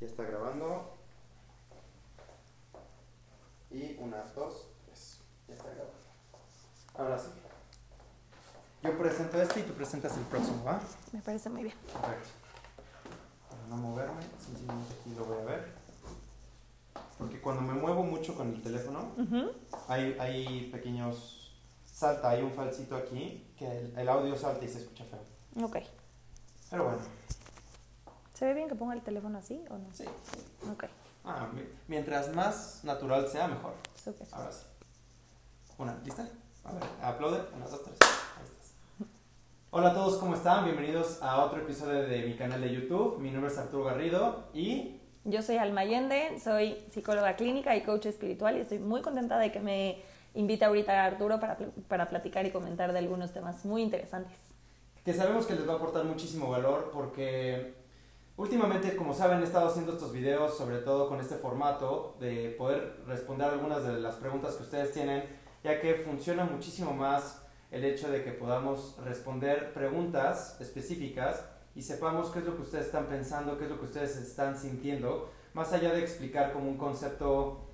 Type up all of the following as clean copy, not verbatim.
Ya está grabando. Y 1, 2, 3. Ya está grabando. Ahora sí. Yo presento este y tú presentas el próximo, ¿va? Me parece muy bien. Perfecto. Para no moverme, sencillamente aquí lo voy a ver. Porque cuando me muevo mucho con el teléfono, hay pequeños... Salta, hay un falsito aquí, que el audio salta y se escucha feo. Ok. Pero bueno. ¿Se ve bien que ponga el teléfono así o no? Sí. Ok. Mientras más natural sea, mejor. Súper. Ahora sí. ¿Lista? A ver, aplaude. 1, 2, 3. Ahí estás. Hola a todos, ¿cómo están? Bienvenidos a otro episodio de mi canal de YouTube. Mi nombre es Arturo Garrido y... Yo soy Alma Allende, soy psicóloga clínica y coach espiritual y estoy muy contenta de que me invite ahorita Arturo para platicar y comentar de algunos temas muy interesantes. Que sabemos que les va a aportar muchísimo valor porque últimamente, como saben, he estado haciendo estos videos sobre todo con este formato de poder responder algunas de las preguntas que ustedes tienen, ya que funciona muchísimo más el hecho de que podamos responder preguntas específicas y sepamos qué es lo que ustedes están pensando, qué es lo que ustedes están sintiendo, más allá de explicar como un concepto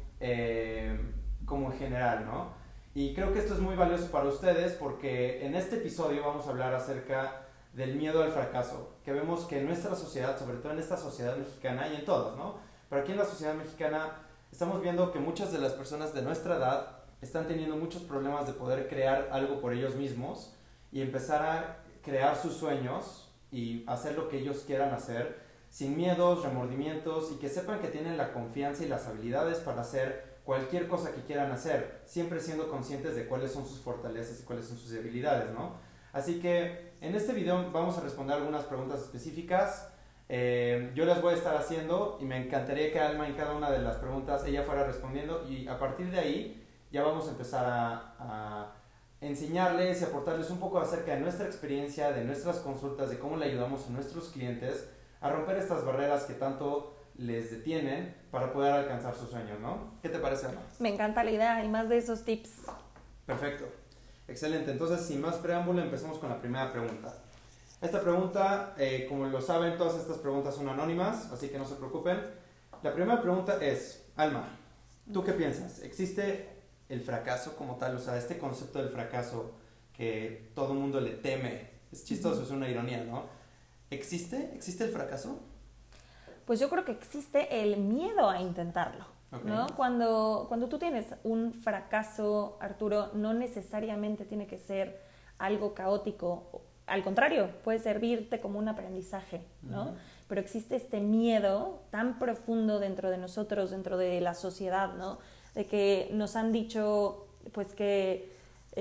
como en general, ¿no? Y creo que esto es muy valioso para ustedes porque en este episodio vamos a hablar acerca del miedo al fracaso, que vemos que en nuestra sociedad, sobre todo en esta sociedad mexicana y en todas, ¿no? Pero aquí en la sociedad mexicana estamos viendo que muchas de las personas de nuestra edad están teniendo muchos problemas de poder crear algo por ellos mismos y empezar a crear sus sueños y hacer lo que ellos quieran hacer sin miedos, remordimientos y que sepan que tienen la confianza y las habilidades para hacer cualquier cosa que quieran hacer, siempre siendo conscientes de cuáles son sus fortalezas y cuáles son sus debilidades, ¿no? Así que en este video vamos a responder algunas preguntas específicas. Yo las voy a estar haciendo y me encantaría que Alma en cada una de las preguntas ella fuera respondiendo y a partir de ahí ya vamos a empezar a enseñarles y aportarles un poco acerca de nuestra experiencia, de nuestras consultas, de cómo le ayudamos a nuestros clientes a romper estas barreras que tanto les detienen para poder alcanzar sus sueños, ¿no? ¿Qué te parece, Alma? Me encanta la idea y más de esos tips. Perfecto. Excelente. Entonces, sin más preámbulo, empecemos con la primera pregunta. Esta pregunta, como lo saben, todas estas preguntas son anónimas, así que no se preocupen. La primera pregunta es, Alma, ¿tú qué piensas? ¿Existe el fracaso como tal? O sea, este concepto del fracaso que todo el mundo le teme. Es chistoso, es una ironía, ¿no? ¿Existe? ¿Existe el fracaso? Pues yo creo que existe el miedo a intentarlo, Okay. ¿no? Cuando tú tienes un fracaso, Arturo, no necesariamente tiene que ser algo caótico. Al contrario, puede servirte como un aprendizaje, ¿no? Pero existe este miedo tan profundo dentro de nosotros, dentro de la sociedad, ¿no? De que nos han dicho, pues que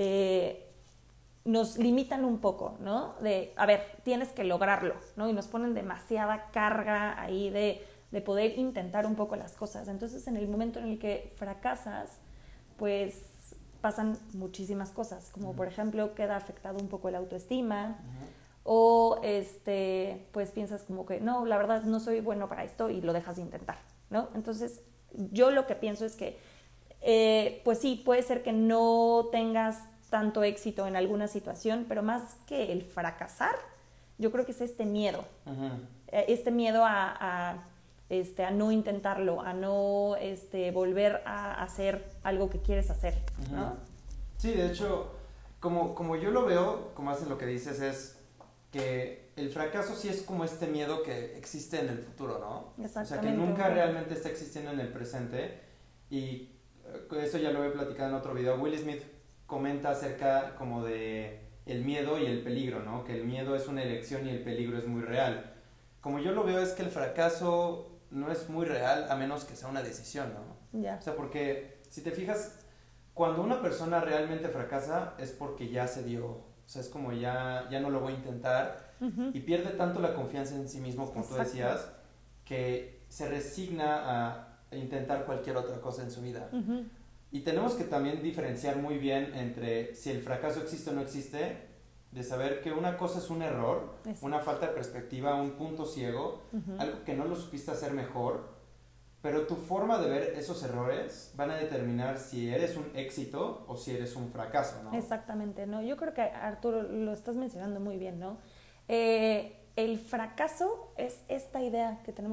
nos limitan un poco, ¿no? De, a ver, tienes que lograrlo, ¿no? Y nos ponen demasiada carga ahí de poder intentar un poco las cosas. Entonces, en el momento en el que fracasas, pues pasan muchísimas cosas, como por ejemplo, queda afectado un poco el autoestima, o pues piensas como que, no, la verdad no soy bueno para esto y lo dejas de intentar, ¿no? Entonces, yo lo que pienso es que, pues sí, puede ser que no tengas tanto éxito en alguna situación, pero más que el fracasar, yo creo que es este miedo, este miedo a no intentarlo, a no volver a hacer algo que quieres hacer, ¿no? Sí, de hecho, como yo lo veo, como haces lo que dices, es que el fracaso sí es como este miedo que existe en el futuro, ¿no? Exactamente. O sea, que nunca realmente está existiendo en el presente y eso ya lo he platicado en otro video. Will Smith comenta acerca como de el miedo y el peligro, ¿no? Que el miedo es una elección y el peligro es muy real. Como yo lo veo es que el fracaso no es muy real a menos que sea una decisión, ¿no? Ya. O sea, porque si te fijas, cuando una persona realmente fracasa es porque ya se dio, o sea, es como ya no lo voy a intentar y pierde tanto la confianza en sí mismo, como tú decías, que se resigna a intentar cualquier otra cosa en su vida. Y tenemos que también diferenciar muy bien entre si el fracaso existe o no existe, de saber que una cosa es un error, una falta de perspectiva, un punto ciego, algo que no lo supiste hacer mejor, pero tu forma de ver esos errores van a determinar si eres un éxito o si eres un fracaso, ¿no? Exactamente, ¿no? Yo creo que, Arturo, lo estás mencionando muy bien, ¿no? El fracaso es esta idea que tenemos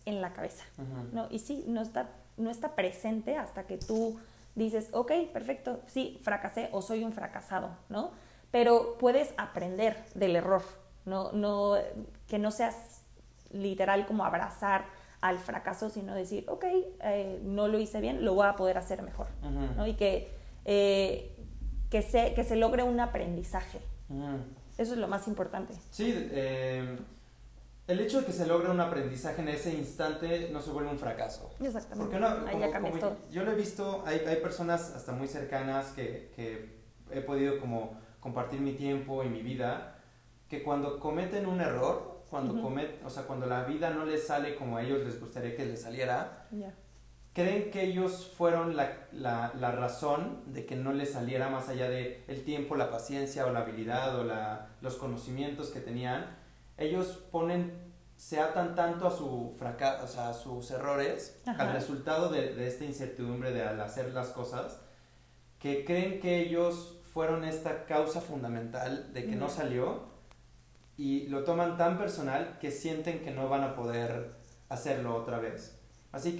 en la cabeza, ¿no? Y sí, no está presente hasta que tú dices, ok, perfecto, sí, fracasé o soy un fracasado, ¿no? Pero puedes aprender del error, que no seas literal como abrazar al fracaso, sino decir, ok, no lo hice bien, lo voy a poder hacer mejor, ¿no? Y que se logre un aprendizaje. Eso es lo más importante. Sí, el hecho de que se logre un aprendizaje en ese instante no se vuelve un fracaso. Exactamente. Porque ahí ya cambias todo. yo lo he visto, hay personas hasta muy cercanas que he podido como compartir mi tiempo y mi vida, que cuando cometen un error, cuando la vida no les sale como a ellos les gustaría que les saliera, creen que ellos fueron la razón de que no les saliera, más allá de el tiempo, la paciencia o la habilidad o los conocimientos que tenían. Ellos se atan tanto a su fracaso, o sea, a sus errores, al resultado de esta incertidumbre al hacer las cosas, que creen que ellos fueron esta causa fundamental de que no salió, y lo toman tan personal que sienten que no van a poder hacerlo otra vez. Así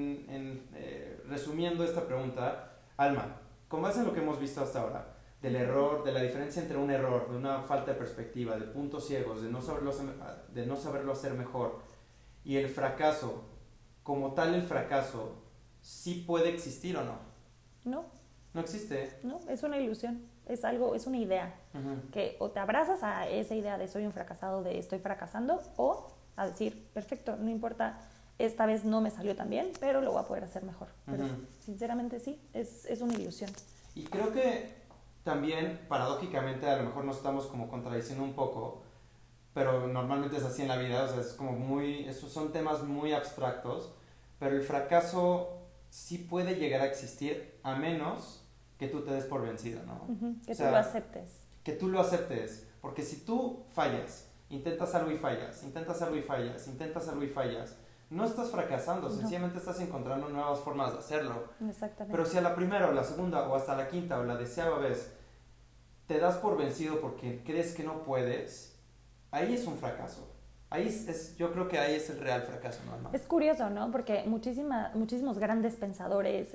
que, resumiendo esta pregunta, Alma, con base en lo que hemos visto hasta ahora, del error, de la diferencia entre un error, de una falta de perspectiva, de puntos ciegos, de no saberlo hacer mejor, y el fracaso, como tal el fracaso, ¿sí puede existir o no? No. ¿No existe? No, es una ilusión, es una idea, que o te abrazas a esa idea de soy un fracasado, de estoy fracasando, o a decir, perfecto, no importa, esta vez no me salió tan bien, pero lo voy a poder hacer mejor. Pero sinceramente sí, es una ilusión. Y creo que también, paradójicamente, a lo mejor nos estamos como contradiciendo un poco, pero normalmente es así en la vida, o sea, es como esos son temas muy abstractos, pero el fracaso sí puede llegar a existir a menos que tú te des por vencido, ¿no? Que tú lo aceptes. Que tú lo aceptes, porque si tú fallas, intentas algo y fallas, intentas algo y fallas, intentas algo y fallas, no estás fracasando, sencillamente estás encontrando nuevas formas de hacerlo. Exactamente. Pero si a la primera o la segunda o hasta la quinta o la 10ª vez te das por vencido porque crees que no puedes, ahí es un fracaso. Yo creo que ahí es el real fracaso, ¿no? Es curioso, ¿no? Porque muchísimos grandes pensadores,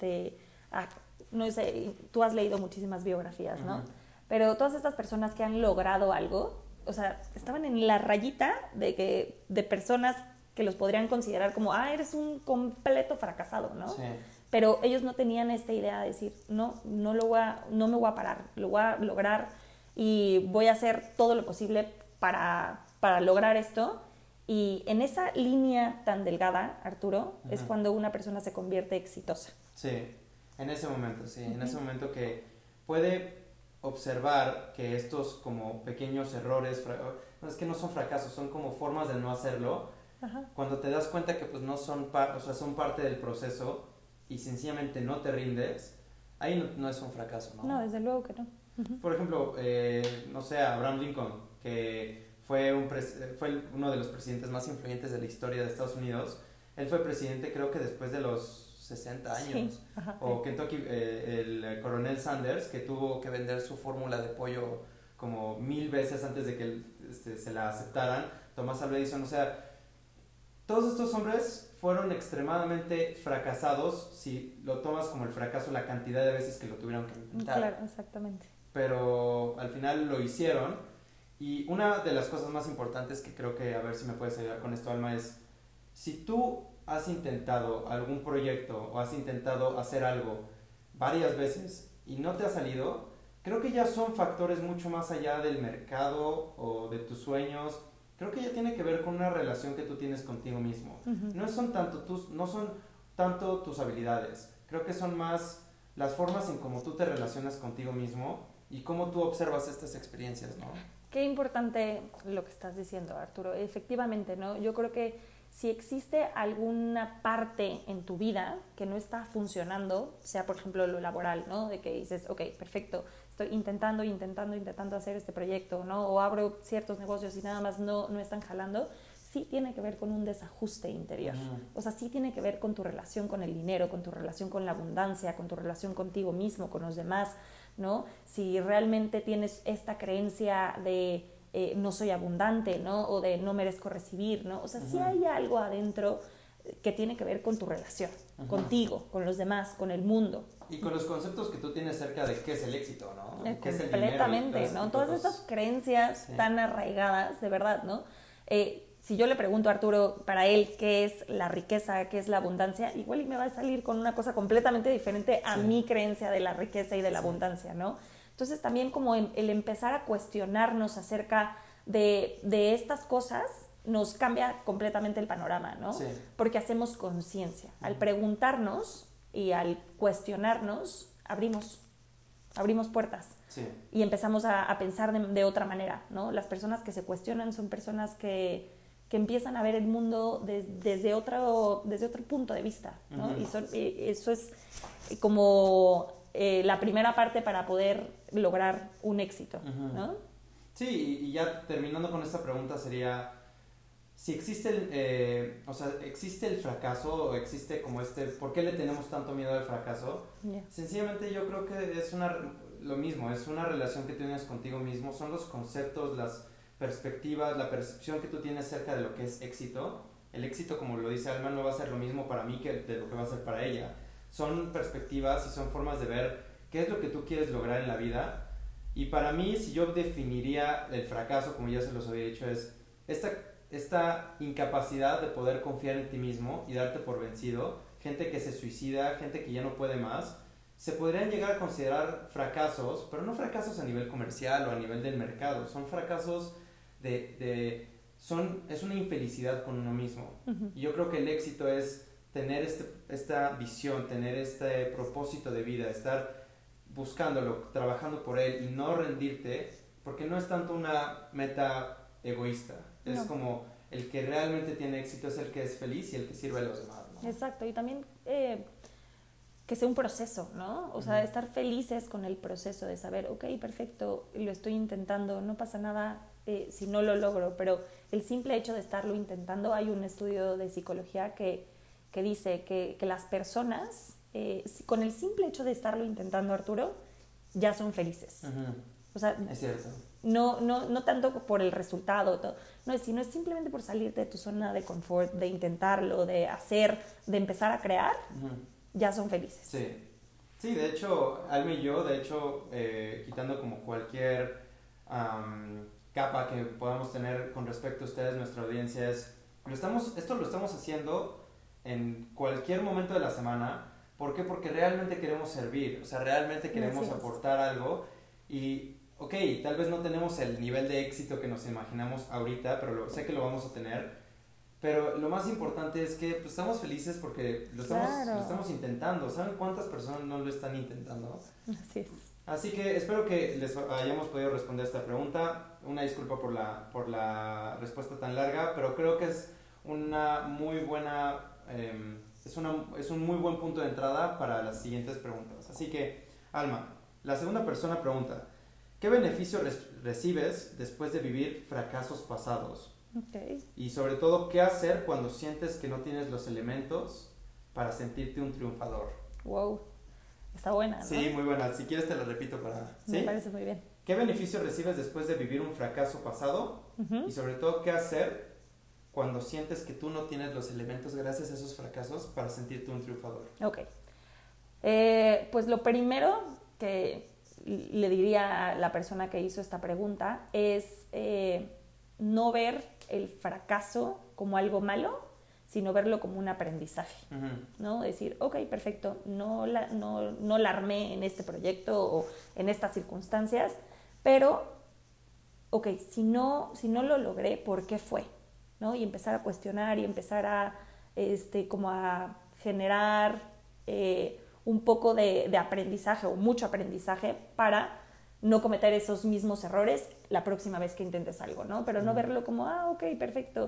no sé, tú has leído muchísimas biografías, ¿no? Pero todas estas personas que han logrado algo, o sea, estaban en la rayita de personas que los podrían considerar como, eres un completo fracasado, ¿no? Sí. Pero ellos no tenían esta idea de decir, no me voy a parar, lo voy a lograr y voy a hacer todo lo posible para lograr esto. Y en esa línea tan delgada, Arturo, es cuando una persona se convierte exitosa. Sí, en ese momento, sí. En ese momento que puede observar que estos como pequeños errores, es que no son fracasos, son como formas de no hacerlo. Cuando te das cuenta que pues no son son parte del proceso y sencillamente no te rindes, ahí no es un fracaso, ¿no? No, desde luego que no. Por ejemplo, no sé, Abraham Lincoln, que fue uno de los presidentes más influyentes de la historia de Estados Unidos. Él fue presidente creo que después de los 60 años. Sí. O Kentucky, el coronel Sanders, que tuvo que vender su fórmula de pollo como 1000 veces antes de que se la aceptaran. Thomas Alva Edison, o sea, todos estos hombres fueron extremadamente fracasados si lo tomas como el fracaso, la cantidad de veces que lo tuvieron que intentar. Claro, exactamente. Pero al final lo hicieron. Y una de las cosas más importantes que creo que, a ver si me puedes ayudar con esto, Alma, es si tú has intentado algún proyecto o has intentado hacer algo varias veces y no te ha salido, creo que ya son factores mucho más allá del mercado o de tus sueños. Creo que ya tiene que ver con una relación que tú tienes contigo mismo. No son tanto tus habilidades. Creo que son más las formas en cómo tú te relacionas contigo mismo y cómo tú observas estas experiencias, ¿no? Qué importante lo que estás diciendo, Arturo. Efectivamente, ¿no? Yo creo que si existe alguna parte en tu vida que no está funcionando, sea por ejemplo lo laboral, ¿no? De que dices, ok, perfecto, estoy intentando hacer este proyecto, ¿no? O abro ciertos negocios y nada más no están jalando, sí tiene que ver con un desajuste interior. O sea, sí tiene que ver con tu relación con el dinero, con tu relación con la abundancia, con tu relación contigo mismo, con los demás, ¿no? Si realmente tienes esta creencia de no soy abundante, ¿no? O de no merezco recibir, ¿no? O sea, sí hay algo adentro que tiene que ver con tu relación, contigo, con los demás, con el mundo. Y con los conceptos que tú tienes acerca de qué es el éxito, ¿no? ¿Qué es el Completamente, dinero? ¿no? Todas estas creencias tan arraigadas, de verdad, ¿no? Si yo le pregunto a Arturo, para él, ¿qué es la riqueza, qué es la abundancia? Igual y me va a salir con una cosa completamente diferente a mi creencia de la riqueza y de la abundancia, ¿no? Entonces también como el empezar a cuestionarnos acerca de estas cosas nos cambia completamente el panorama, ¿no? Sí. Porque hacemos conciencia. Al preguntarnos y al cuestionarnos, abrimos puertas. Sí. Y empezamos a pensar de otra manera, ¿no? Las personas que se cuestionan son personas que empiezan a ver el mundo desde otro punto de vista, ¿no? Y eso es como la primera parte para poder lograr un éxito, ¿no? Sí, y ya terminando con esta pregunta sería, si existe existe el fracaso, o existe como ¿por qué le tenemos tanto miedo al fracaso? Yeah. Sencillamente yo creo que es lo mismo, es una relación que tienes contigo mismo, son los conceptos, las perspectivas, la percepción que tú tienes acerca de lo que es éxito. El éxito, como lo dice Alma, no va a ser lo mismo para mí que de lo que va a ser para ella. Son perspectivas y son formas de ver qué es lo que tú quieres lograr en la vida. Y para mí, si yo definiría el fracaso, como ya se los había dicho, es esta incapacidad de poder confiar en ti mismo y darte por vencido. Gente que se suicida, gente que ya no puede más, se podrían llegar a considerar fracasos, pero no fracasos a nivel comercial o a nivel del mercado, son fracasos es una infelicidad con uno mismo. Y yo creo que el éxito es tener esta visión, tener este propósito de vida, estar buscándolo, trabajando por él y no rendirte, porque no es tanto una meta egoísta, es como el que realmente tiene éxito es el que es feliz y el que sirve a los demás, ¿no? Exacto, y también que sea un proceso, ¿no? O sea, estar felices con el proceso de saber, ok, perfecto, lo estoy intentando, no pasa nada si no lo logro, pero el simple hecho de estarlo intentando, hay un estudio de psicología que dice que las personas, con el simple hecho de estarlo intentando, Arturo, ya son felices. O sea, es cierto. No tanto por el resultado, sino es simplemente por salirte de tu zona de confort, de intentarlo, de hacer, de empezar a crear, ya son felices. Sí, de hecho, Alma y yo, quitando como cualquier capa que podamos tener con respecto a ustedes, nuestra audiencia esto lo estamos haciendo en cualquier momento de la semana. ¿Por qué? Porque realmente queremos servir, o sea, realmente queremos aportar algo y, ok, tal vez no tenemos el nivel de éxito que nos imaginamos ahorita, pero sé que lo vamos a tener. Pero lo más importante es que pues, estamos felices porque lo estamos intentando. ¿Saben cuántas personas no lo están intentando? Así es. Así que espero que les hayamos podido responder esta pregunta. Una disculpa por la respuesta tan larga, pero creo que es una muy buena... es un muy buen punto de entrada para las siguientes preguntas. Así que, Alma, la segunda persona pregunta, ¿qué beneficio recibes después de vivir fracasos pasados? Okay. Y sobre todo, ¿qué hacer cuando sientes que no tienes los elementos para sentirte un triunfador? Wow, está buena, ¿no? Sí, muy buena. Si quieres te la repito para... ¿Sí? Me parece muy bien. ¿Qué beneficio recibes después de vivir un fracaso pasado? Y sobre todo, ¿qué hacer cuando sientes que tú no tienes los elementos gracias a esos fracasos para sentirte un triunfador? Ok. Pues lo primero que le diría a la persona que hizo esta pregunta es no ver el fracaso como algo malo, sino verlo como un aprendizaje, ¿no? Decir, ok, perfecto, no la armé en este proyecto o en estas circunstancias, pero, ok, si no lo logré, ¿por qué fue? ¿No? Y empezar a cuestionar y empezar a, como a generar un poco de aprendizaje o mucho aprendizaje para no cometer esos mismos errores la próxima vez que intentes algo, ¿no? Pero no verlo como, ok, perfecto,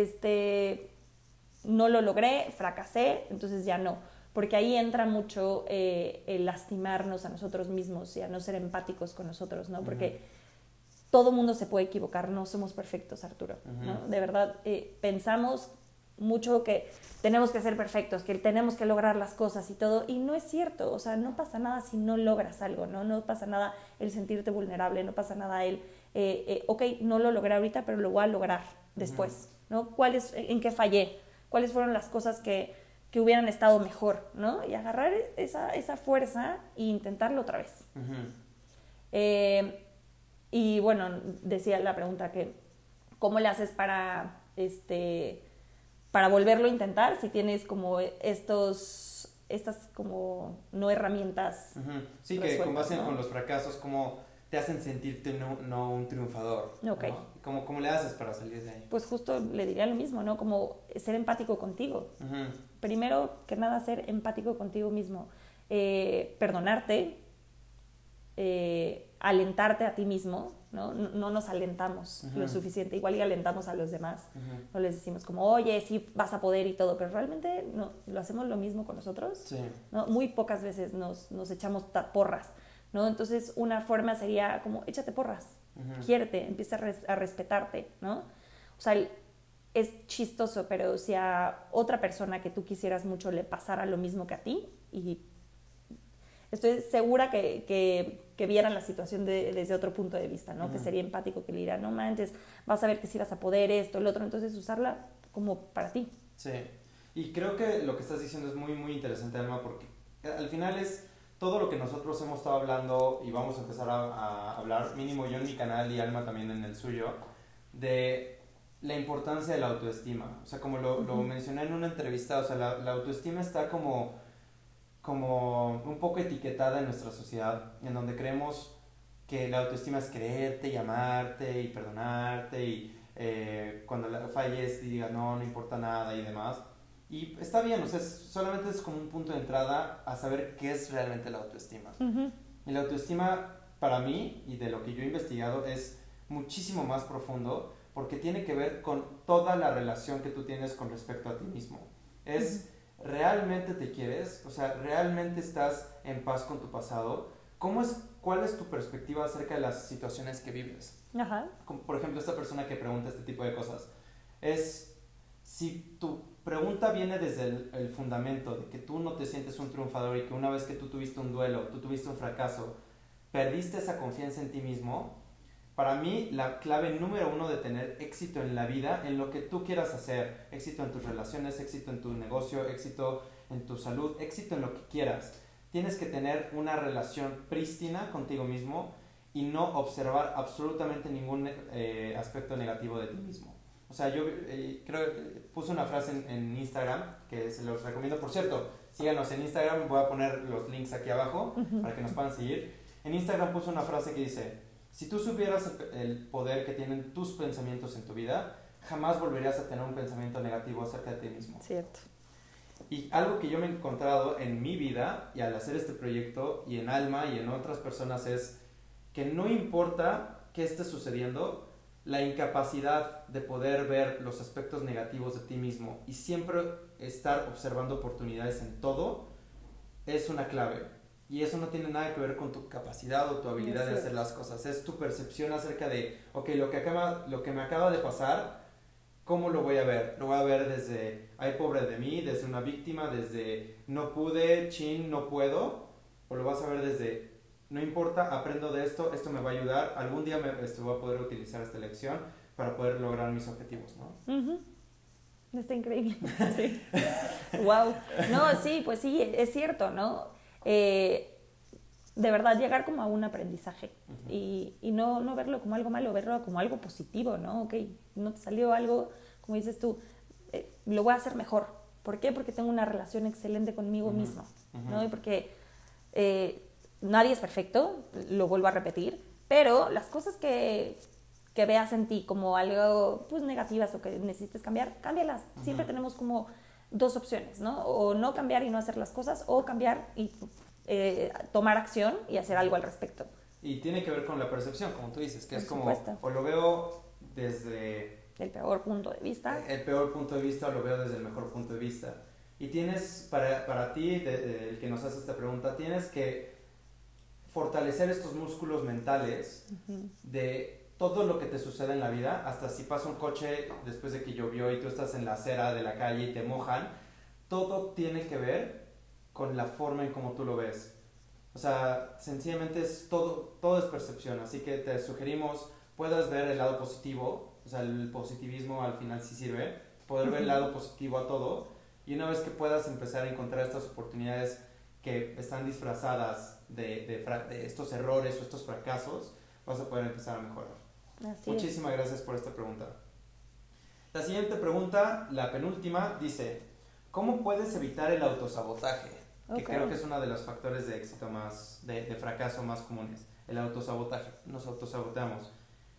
no lo logré, fracasé, entonces ya no. Porque ahí entra mucho el lastimarnos a nosotros mismos y a no ser empáticos con nosotros, ¿no? Porque todo mundo se puede equivocar, no somos perfectos, Arturo, ¿no? De verdad, pensamos mucho que tenemos que ser perfectos, que tenemos que lograr las cosas y todo, y no es cierto. O sea, no pasa nada si no logras algo, ¿no? No pasa nada el sentirte vulnerable, no pasa nada el ok, no lo logré ahorita, pero lo voy a lograr después, ¿no? ¿En qué fallé? ¿Cuáles fueron las cosas que hubieran estado mejor, ¿no? Y agarrar esa fuerza e intentarlo otra vez. Y bueno, decía la pregunta que ¿cómo le haces para volverlo a intentar si tienes como estas como no herramientas sí, que con base con los fracasos, ¿cómo te hacen sentirte no un triunfador? Okay. ¿no? ¿Cómo le haces para salir de ahí? Pues justo le diría lo mismo, ¿no? Como ser empático contigo. Primero que nada, ser empático contigo mismo. Perdonarte, alentarte a ti mismo, ¿no? No nos alentamos lo suficiente, igual y alentamos a los demás, no les decimos como, oye, sí vas a poder y todo, pero realmente no, lo hacemos lo mismo con nosotros, sí. ¿no? Muy pocas veces nos echamos porras, ¿no? Entonces una forma sería como, échate porras, quiérete, empieza a respetarte, ¿no? O sea, es chistoso, pero si a otra persona que tú quisieras mucho le pasara lo mismo que a ti, y estoy segura que vieran la situación desde otro punto de vista, ¿no? Que sería empático, que le dirá, no manches, vas a ver que sí vas a poder esto, el otro, entonces usarla como para ti. Sí, y creo que lo que estás diciendo es muy, muy interesante, Alma, porque al final es todo lo que nosotros hemos estado hablando y vamos a empezar a hablar, mínimo yo en mi canal y Alma también en el suyo, de la importancia de la autoestima. O sea, como lo mencioné en una entrevista, o sea, la autoestima está como un poco etiquetada en nuestra sociedad, en donde creemos que la autoestima es creerte y amarte y perdonarte y cuando falles diga no importa nada y demás. Y está bien, o sea, solamente es como un punto de entrada a saber qué es realmente la autoestima. Y la autoestima, para mí, y de lo que yo he investigado, es muchísimo más profundo porque tiene que ver con toda la relación que tú tienes con respecto a ti mismo. Es ¿realmente te quieres? O sea, ¿realmente estás en paz con tu pasado? ¿Cuál es tu perspectiva acerca de las situaciones que vives? Como, por ejemplo, esta persona que pregunta este tipo de cosas. Es, si tu pregunta viene desde el fundamento de que tú no te sientes un triunfador y que una vez que tú tuviste un duelo, tú tuviste un fracaso, perdiste esa confianza en ti mismo, para mí la clave número 1 de tener éxito en la vida, en lo que tú quieras hacer, éxito en tus relaciones, éxito en tu negocio, éxito en tu salud, éxito en lo que quieras, tienes que tener una relación prístina contigo mismo y no observar absolutamente ningún aspecto negativo de ti mismo. O sea, yo creo que puse una frase en Instagram que se los recomiendo. Por cierto, síganos en Instagram, voy a poner los links aquí abajo para que nos puedan seguir. En Instagram puse una frase que dice: si tú supieras el poder que tienen tus pensamientos en tu vida, jamás volverías a tener un pensamiento negativo acerca de ti mismo. Cierto. Y algo que yo me he encontrado en mi vida y al hacer este proyecto y en Alma y en otras personas es que no importa qué esté sucediendo, la incapacidad de poder ver los aspectos negativos de ti mismo y siempre estar observando oportunidades en todo es una clave. Y eso no tiene nada que ver con tu capacidad o tu habilidad de hacer las cosas. Es tu percepción acerca de, ok, lo que me acaba de pasar, ¿cómo lo voy a ver? Lo voy a ver desde, ay, pobre de mí, desde una víctima, desde no pude, no puedo. O lo vas a ver desde, no importa, aprendo de esto me va a ayudar. Algún día voy a poder utilizar esta lección para poder lograr mis objetivos, ¿no? Está increíble. Sí. Wow. No, sí, pues sí, es cierto, ¿no? De verdad llegar como a un aprendizaje y no verlo como algo malo, verlo como algo positivo, ¿no? Ok, no te salió algo, como dices tú, lo voy a hacer mejor. ¿Por qué? Porque tengo una relación excelente conmigo mismo, ¿no? Y porque nadie es perfecto, lo vuelvo a repetir, pero las cosas que veas en ti como algo pues negativas o que necesites cambiar, cámbialas. Siempre tenemos como dos opciones, ¿no? O no cambiar y no hacer las cosas, o cambiar y tomar acción y hacer algo al respecto. Y tiene que ver con la percepción, como tú dices, que Por es como, supuesto. o lo veo desde el peor punto de vista. El peor punto de vista, o lo veo desde el mejor punto de vista. Y tienes, para ti, el que nos hace esta pregunta, tienes que fortalecer estos músculos mentales de todo lo que te sucede en la vida, hasta si pasa un coche después de que llovió y tú estás en la acera de la calle y te mojan, todo tiene que ver con la forma en cómo tú lo ves. O sea, sencillamente es todo es percepción, así que te sugerimos puedas ver el lado positivo, o sea, el positivismo al final sí sirve, poder ver el lado positivo a todo, y una vez que puedas empezar a encontrar estas oportunidades que están disfrazadas de estos errores o estos fracasos, vas a poder empezar a mejorar. Muchísimas gracias por esta pregunta. La siguiente pregunta, la penúltima, dice: ¿cómo puedes evitar el autosabotaje? Que creo que es uno de los factores de éxito más, de fracaso más comunes. El autosabotaje. Nos autosaboteamos.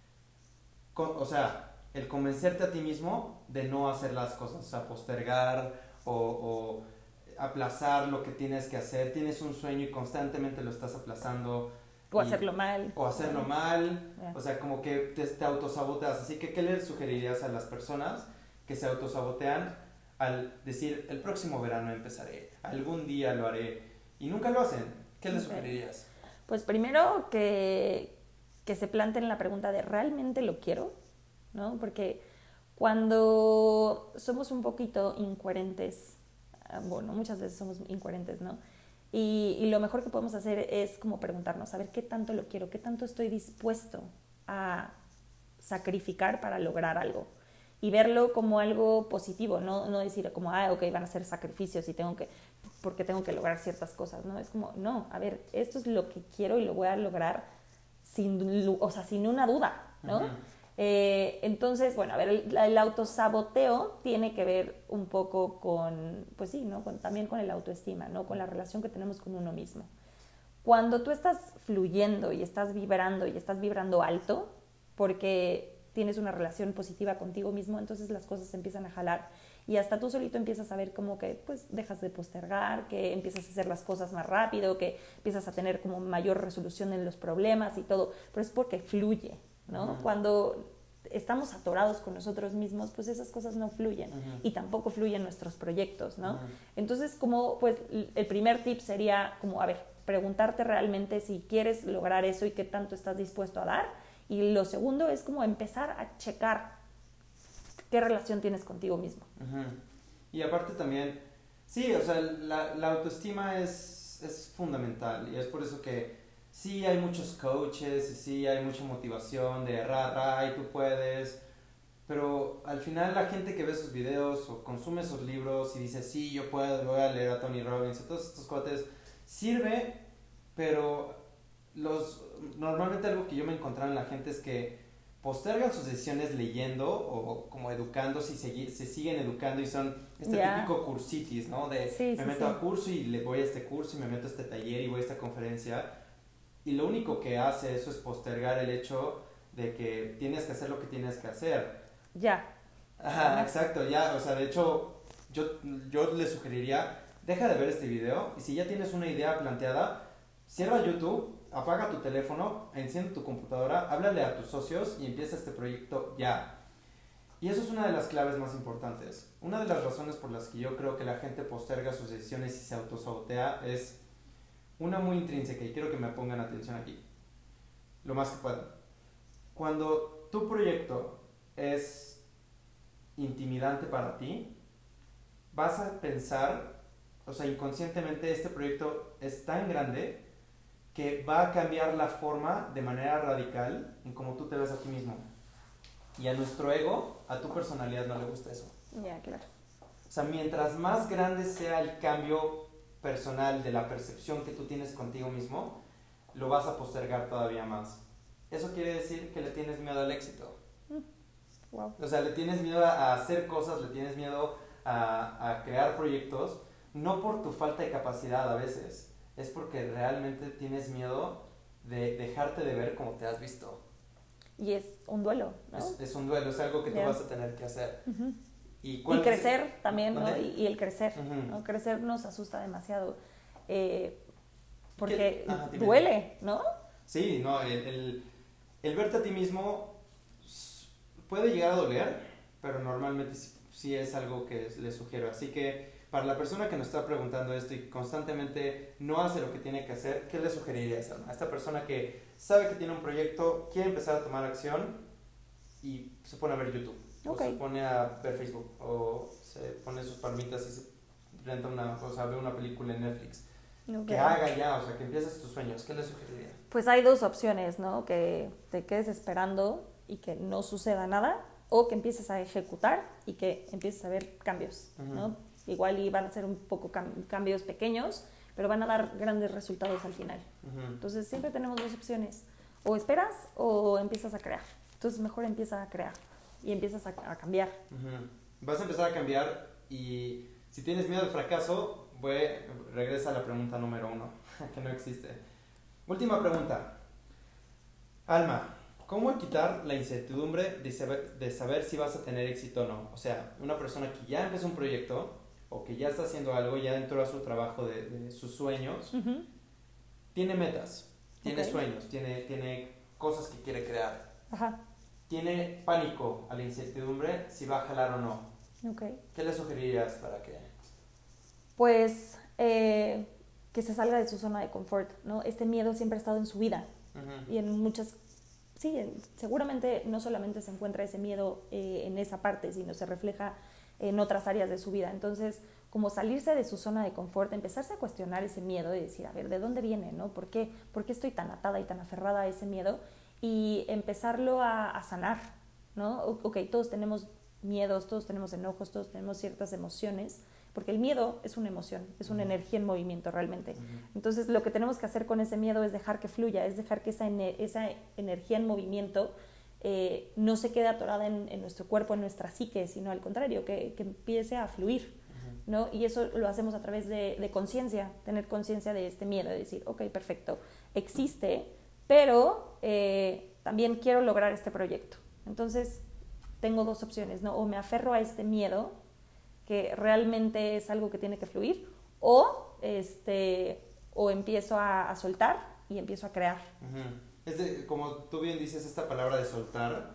O sea, el convencerte a ti mismo de no hacer las cosas, o sea, postergar o aplazar lo que tienes que hacer. Tienes un sueño y constantemente lo estás aplazando. O hacerlo mal. O hacerlo mal. Yeah. O sea, como que te autosaboteas. Así que, ¿qué le sugerirías a las personas que se autosabotean al decir, el próximo verano empezaré, algún día lo haré, y nunca lo hacen? ¿Qué le sugerirías? Pues primero que se planteen la pregunta de, ¿realmente lo quiero? ¿No? Porque cuando somos un poquito incoherentes, bueno, muchas veces somos incoherentes, ¿no? Y lo mejor que podemos hacer es como preguntarnos, a ver, ¿qué tanto lo quiero? ¿Qué tanto estoy dispuesto a sacrificar para lograr algo? Y verlo como algo positivo, no decir como, ok, van a ser sacrificios y porque tengo que lograr ciertas cosas, ¿no? Es como, no, a ver, esto es lo que quiero y lo voy a lograr sin una duda, ¿no? Uh-huh. Entonces, bueno, a ver, el autosaboteo tiene que ver un poco con, pues sí, ¿no? También con el autoestima, ¿no? Con la relación que tenemos con uno mismo. Cuando tú estás fluyendo y estás vibrando alto, porque tienes una relación positiva contigo mismo, entonces las cosas se empiezan a jalar y hasta tú solito empiezas a ver como que pues dejas de postergar, que empiezas a hacer las cosas más rápido, que empiezas a tener como mayor resolución en los problemas y todo, pero es porque fluye, ¿no? Uh-huh. Cuando estamos atorados con nosotros mismos, pues esas cosas no fluyen. Uh-huh. Y tampoco fluyen nuestros proyectos, ¿no? Uh-huh. Entonces, como pues el primer tip sería como, a ver, preguntarte realmente si quieres lograr eso y qué tanto estás dispuesto a dar. Y lo segundo es como empezar a checar qué relación tienes contigo mismo. Uh-huh. Y aparte también, sí, o sea, la autoestima es fundamental, y es por eso que sí hay muchos coaches y sí hay mucha motivación de y tú puedes, pero al final la gente que ve sus videos o consume sus libros y dice, sí, yo puedo, voy a leer a Tony Robbins y todos estos cuates, sirve, pero normalmente algo que yo me he encontrado en la gente es que postergan sus decisiones leyendo o como educándose y se siguen educando y son típico cursitis, ¿no? De me meto a curso y le voy a este curso y me meto a este taller y voy a esta conferencia, y lo único que hace eso es postergar el hecho de que tienes que hacer lo que tienes que hacer. Ajá, exacto, ya, o sea, de hecho yo le sugeriría, deja de ver este video y si ya tienes una idea planteada, cierra YouTube, apaga tu teléfono, enciende tu computadora, háblale a tus socios y empieza este proyecto ya. Y eso es una de las claves más importantes. Una de las razones por las que yo creo que la gente posterga sus decisiones y se autosabotea es una muy intrínseca, y quiero que me pongan atención aquí, lo más que puedan. Cuando tu proyecto es intimidante para ti, vas a pensar, o sea, inconscientemente este proyecto es tan grande que va a cambiar la forma de manera radical en cómo tú te ves a ti mismo. Y a nuestro ego, a tu personalidad no le gusta eso. Claro. O sea, mientras más grande sea el cambio personal de la percepción que tú tienes contigo mismo, lo vas a postergar todavía más. Eso quiere decir que le tienes miedo al éxito. Wow. O sea, le tienes miedo a hacer cosas, le tienes miedo a crear proyectos, no por tu falta de capacidad a veces, es porque realmente tienes miedo de dejarte de ver como te has visto. Y es un duelo, ¿no? Es un duelo, es algo que tú vas a tener que hacer. Uh-huh. Y crecer también, ¿no? Y el crecer, uh-huh. ¿no? Crecer nos asusta demasiado, porque duele, ¿no? Sí, no, el verte a ti mismo puede llegar a doler, pero normalmente sí es algo que le sugiero. Así que para la persona que nos está preguntando esto y constantemente no hace lo que tiene que hacer, ¿qué le sugerirías a esta persona que sabe que tiene un proyecto, quiere empezar a tomar acción y se pone a ver YouTube? O se pone a ver Facebook, o se pone sus palmitas y se renta ve una película en Netflix. que haga ya, o sea, que empieces tus sueños, ¿qué le sugeriría? Pues hay dos opciones, ¿no? Que te quedes esperando y que no suceda nada, o que empieces a ejecutar y que empieces a ver cambios, ¿no? Igual y van a ser un poco cambios pequeños, pero van a dar grandes resultados al final. Entonces siempre tenemos dos opciones, o esperas o empiezas a crear. Entonces mejor empieza a crear y empiezas a cambiar. Vas a empezar a cambiar y si tienes miedo al fracaso, regresa a la pregunta número 1, que no existe. Última pregunta. Alma, ¿cómo quitar la incertidumbre de saber si vas a tener éxito o no? O sea, una persona que ya empezó un proyecto o que ya está haciendo algo, ya entró a su trabajo de sus sueños, tiene metas, tiene sueños, tiene cosas que quiere crear. Tiene pánico a la incertidumbre si va a jalar o no. ¿Qué le sugerirías para que...? Pues que se salga de su zona de confort, ¿no? Este miedo siempre ha estado en su vida y en muchas... Sí, seguramente no solamente se encuentra ese miedo en esa parte, sino se refleja en otras áreas de su vida. Entonces, como salirse de su zona de confort, empezarse a cuestionar ese miedo y decir, a ver, ¿de dónde viene, no? ¿Por qué estoy tan atada y tan aferrada a ese miedo? Y empezarlo a sanar, ¿no? Ok, todos tenemos miedos, todos tenemos enojos, todos tenemos ciertas emociones, porque el miedo es una emoción, es una energía en movimiento realmente. Entonces, lo que tenemos que hacer con ese miedo es dejar que fluya, es dejar que esa energía en movimiento no se quede atorada en nuestro cuerpo, en nuestra psique, sino al contrario, que empiece a fluir, ¿no? Y eso lo hacemos a través de conciencia, tener conciencia de este miedo, de decir, ok, perfecto, existe, pero también quiero lograr este proyecto. Entonces, tengo dos opciones, ¿no? O me aferro a este miedo, que realmente es algo que tiene que fluir, o empiezo a soltar y empiezo a crear. Como tú bien dices, esta palabra de soltar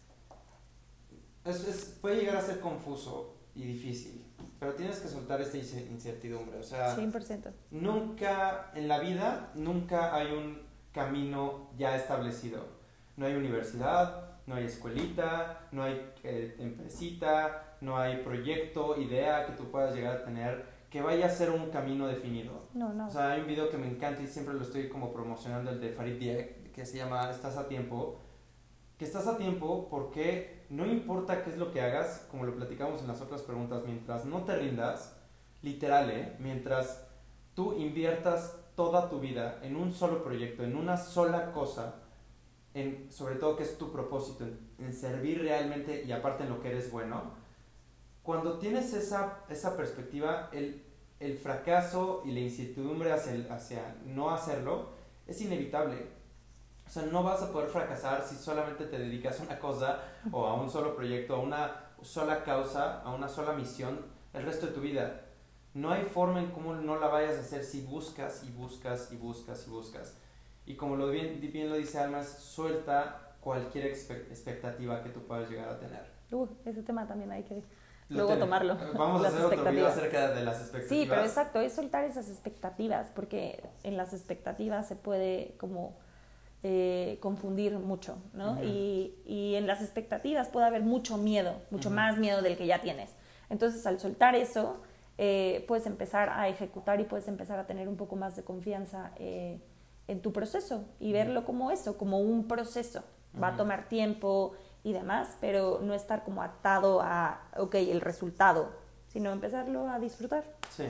puede llegar a ser confuso y difícil, pero tienes que soltar esta incertidumbre. O sea, 100%. Nunca en la vida, nunca hay un camino ya establecido. No hay universidad, no hay escuelita, no hay empresita, no hay proyecto, idea que tú puedas llegar a tener que vaya a ser un camino definido. No. O sea, hay un video que me encanta y siempre lo estoy como promocionando, el de Farid Dieck, que se llama Estás a tiempo. Que estás a tiempo porque no importa qué es lo que hagas, como lo platicamos en las otras preguntas, mientras no te rindas, literal, mientras tú inviertas toda tu vida en un solo proyecto, en una sola cosa, sobre todo que es tu propósito, en servir realmente y aparte en lo que eres bueno, cuando tienes esa perspectiva, el fracaso y la incertidumbre hacia no hacerlo es inevitable. O sea, no vas a poder fracasar si solamente te dedicas a una cosa o a un solo proyecto, a una sola causa, a una sola misión el resto de tu vida. No hay forma en cómo no la vayas a hacer si buscas y buscas y buscas y buscas. Y como bien lo dice Alma, suelta cualquier expectativa que tú puedas llegar a tener. Ese tema también hay que luego tomarlo. Vamos a hacer otro video acerca de las expectativas. Sí, pero exacto, es soltar esas expectativas, porque en las expectativas se puede como confundir mucho, ¿no? Y en las expectativas puede haber mucho miedo, mucho más miedo del que ya tienes. Entonces, al soltar eso, puedes empezar a ejecutar y puedes empezar a tener un poco más de confianza en tu proceso y verlo como eso, como un proceso. Va a tomar tiempo y demás, pero no estar como atado a, el resultado, sino empezarlo a disfrutar. Sí.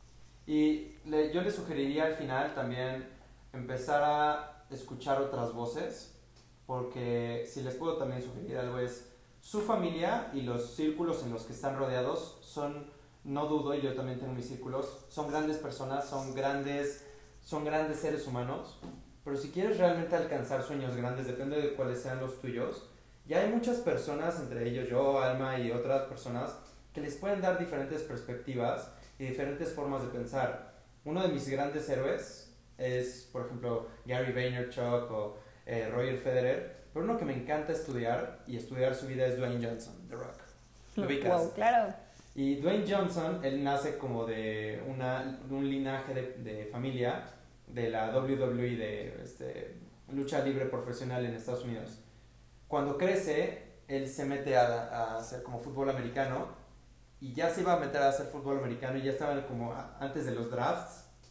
Y yo le sugeriría al final también empezar a escuchar otras voces, porque si les puedo también sugerir algo es su familia y los círculos en los que están rodeados son, no dudo, y yo también tengo mis círculos, son grandes personas, son grandes seres humanos, pero si quieres realmente alcanzar sueños grandes, depende de cuáles sean los tuyos, ya hay muchas personas, entre ellos yo, Alma y otras personas, que les pueden dar diferentes perspectivas y diferentes formas de pensar. Uno de mis grandes héroes es, por ejemplo, Gary Vaynerchuk o Roger Federer, pero uno que me encanta estudiar y estudiar su vida es Dwayne Johnson, The Rock. ¿Lo ubicas? Wow, claro. Y Dwayne Johnson, él nace como de un linaje de familia de la WWE, de lucha libre profesional en Estados Unidos. Cuando crece, él se mete a hacer como fútbol americano y ya se iba a meter a hacer fútbol americano y ya estaba como antes de los drafts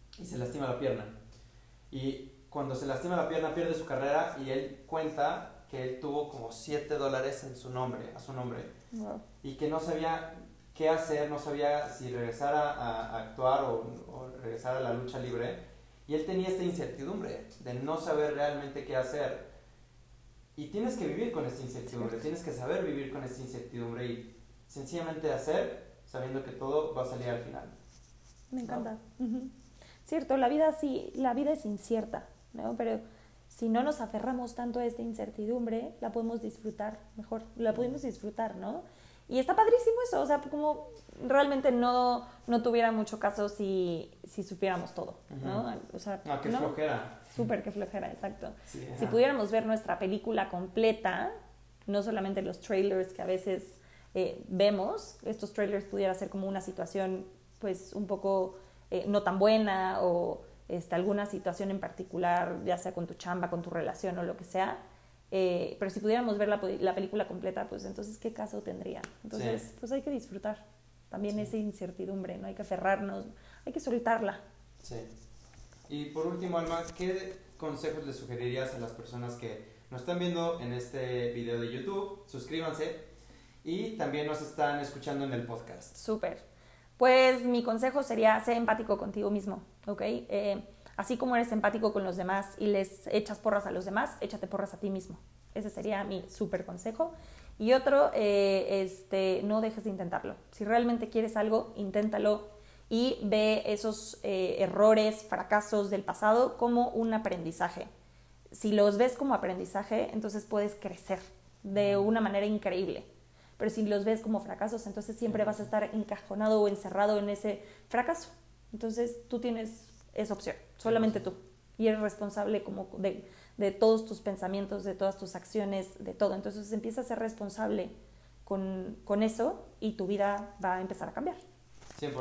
y se lastima la pierna. Y cuando se lastima la pierna pierde su carrera y él cuenta que él tuvo como $7 en su nombre, a su nombre. Wow. Y que no sabía qué hacer, no sabía si regresar a actuar o regresar a la lucha libre. Y él tenía esta incertidumbre de no saber realmente qué hacer. Y tienes que vivir con esta incertidumbre, tienes que saber vivir con esta incertidumbre y sencillamente hacer sabiendo que todo va a salir al final. Me encanta. ¿No? Cierto, la vida es incierta, ¿no? Pero si no nos aferramos tanto a esta incertidumbre, la podemos disfrutar mejor, la podemos disfrutar, ¿no? Y está padrísimo eso, o sea, como realmente no tuviera mucho caso si supiéramos todo, ¿no? O sea, qué flojera. Súper, qué flojera, exacto. Sí, si pudiéramos ver nuestra película completa, no solamente los trailers que a veces vemos, estos trailers pudiera ser como una situación pues un poco no tan buena o alguna situación en particular, ya sea con tu chamba, con tu relación o lo que sea, pero si pudiéramos ver la película completa, pues entonces ¿qué caso tendría? Entonces pues hay que disfrutar también esa incertidumbre, no hay que aferrarnos, hay que soltarla. Sí. Y por último, Alma, ¿qué consejos le sugerirías a las personas que nos están viendo en este video de YouTube? Suscríbanse y también nos están escuchando en el podcast. Súper. Pues mi consejo sería ser empático contigo mismo, ¿ok? Así como eres empático con los demás y les echas porras a los demás, échate porras a ti mismo. Ese sería mi súper consejo. Y otro, no dejes de intentarlo. Si realmente quieres algo, inténtalo y ve esos errores, fracasos del pasado como un aprendizaje. Si los ves como aprendizaje, entonces puedes crecer de una manera increíble. Pero si los ves como fracasos, entonces siempre vas a estar encajonado o encerrado en ese fracaso. Entonces tú tienes esa opción, solamente tú. Y eres responsable como de todos tus pensamientos, de todas tus acciones, de todo. Entonces empieza a ser responsable con eso y tu vida va a empezar a cambiar. 100%.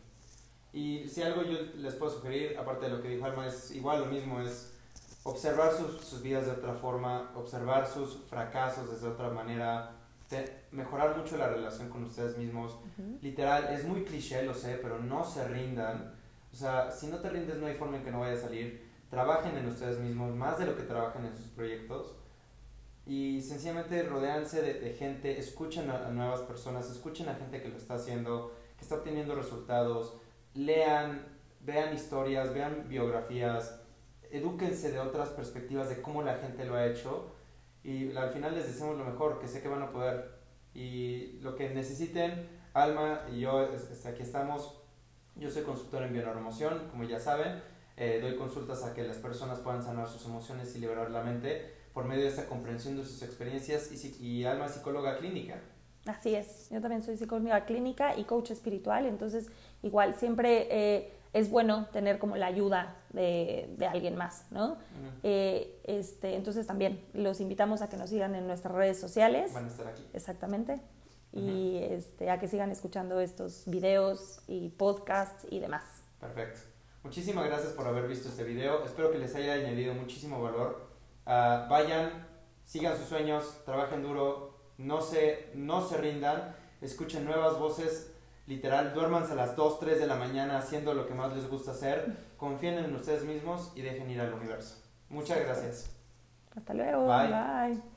Y si algo yo les puedo sugerir, aparte de lo que dijo Alma, es igual lo mismo, es observar sus vidas de otra forma, observar sus fracasos desde otra manera, mejorar mucho la relación con ustedes mismos. Literal, es muy cliché, lo sé, pero no se rindan. O sea, si no te rindes no hay forma en que no vaya a salir. Trabajen en ustedes mismos, más de lo que trabajen en sus proyectos. Y sencillamente rodéanse de gente, escuchen a nuevas personas, escuchen a gente que lo está haciendo, que está obteniendo resultados. Lean, vean historias, vean biografías, edúquense de otras perspectivas de cómo la gente lo ha hecho y al final les deseamos lo mejor, que sé que van a poder. Y lo que necesiten, Alma y yo aquí estamos. Yo soy consultor en bioneuroemoción, como ya saben, doy consultas a que las personas puedan sanar sus emociones y liberar la mente por medio de esta comprensión de sus experiencias y Alma es psicóloga clínica. Así es, yo también soy psicóloga clínica y coach espiritual, entonces igual siempre es bueno tener como la ayuda de alguien más, ¿no? Entonces también los invitamos a que nos sigan en nuestras redes sociales. Van a estar aquí. Exactamente. Y a que sigan escuchando estos videos y podcasts y demás. Perfecto. Muchísimas gracias por haber visto este video. Espero que les haya añadido muchísimo valor. Vayan, sigan sus sueños, trabajen duro. No se rindan, escuchen nuevas voces, literal, duérmanse a las 2, 3 de la mañana haciendo lo que más les gusta hacer, confíen en ustedes mismos y dejen ir al universo. Muchas gracias. Hasta luego. Bye. Bye.